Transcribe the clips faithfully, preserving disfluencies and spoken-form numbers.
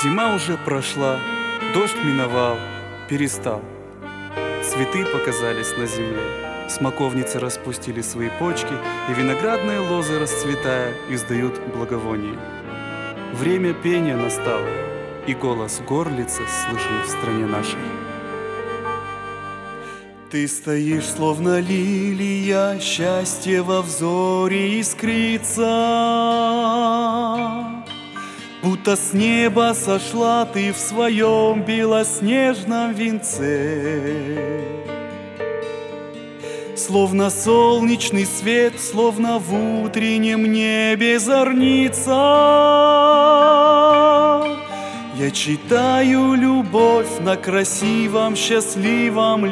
Зима уже прошла, дождь миновал, перестал. Цветы показались на земле, смоковницы распустили свои почки, и виноградные лозы, расцветая, издают благовоние. Время пения настало, и голос горлицы слышен в стране нашей. Ты стоишь, словно лилия, счастье во взоре искрится. Будто с неба сошла ты в своем белоснежном венце. Словно солнечный свет, словно в утреннем небе зорница. Я читаю любовь на красивом, счастливом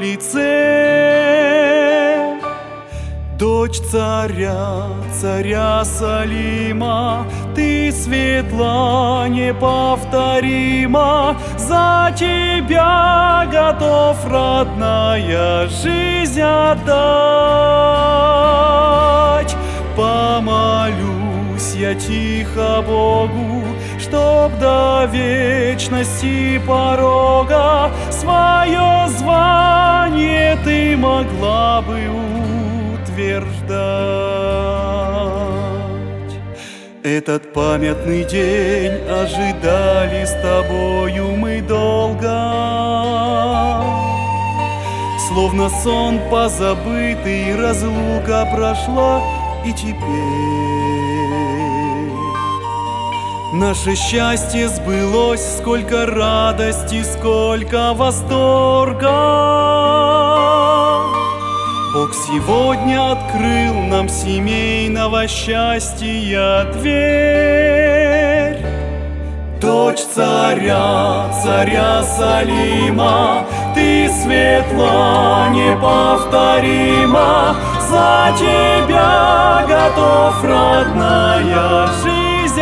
лице. Дочь царя, царя Салима, ты светла, неповторима. За тебя готов, родная, жизнь отдать. Помолюсь я тихо Богу, чтоб до вечности порога свое звание ты могла бы утверждать. Этот памятный день ожидали с тобою мы долго, словно сон позабытый, разлука прошла, и теперь наше счастье сбылось. Сколько радости, сколько восторга. Бог сегодня открыл нам семейного счастья дверь. Дочь царя, царя Салима, ты светла, неповторима. За тебя готов, родная, жизнь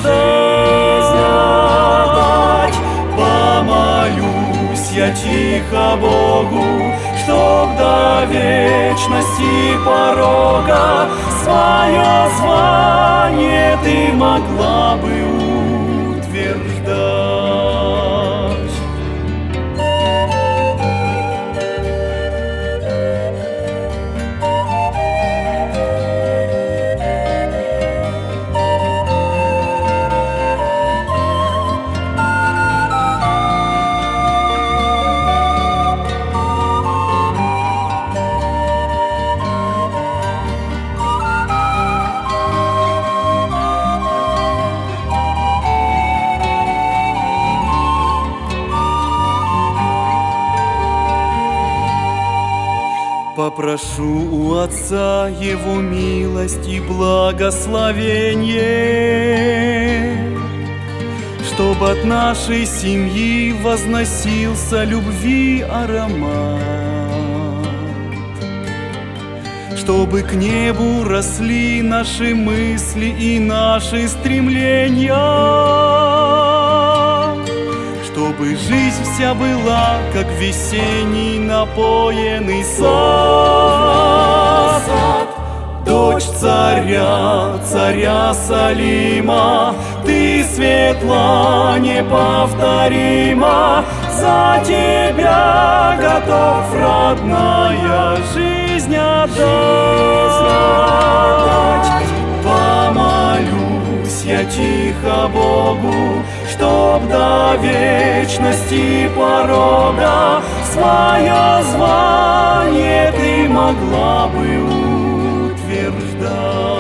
отдать. Помолюсь я тихо Богу, чтоб до вечности порога свое звание ты могла бы утверждать. Попрошу у Отца Его милость и благословение, чтоб от нашей семьи возносился любви аромат, чтобы к небу росли наши мысли и наши стремления, чтобы жизнь вся была, как весенний напоенный сад. Дочь царя, царя Салима, ты светла, неповторима. За тебя готов, родная, жизнь отдать. Помолюсь я тихо Богу, чтоб до вечности порога свое звание ты могла бы утверждать.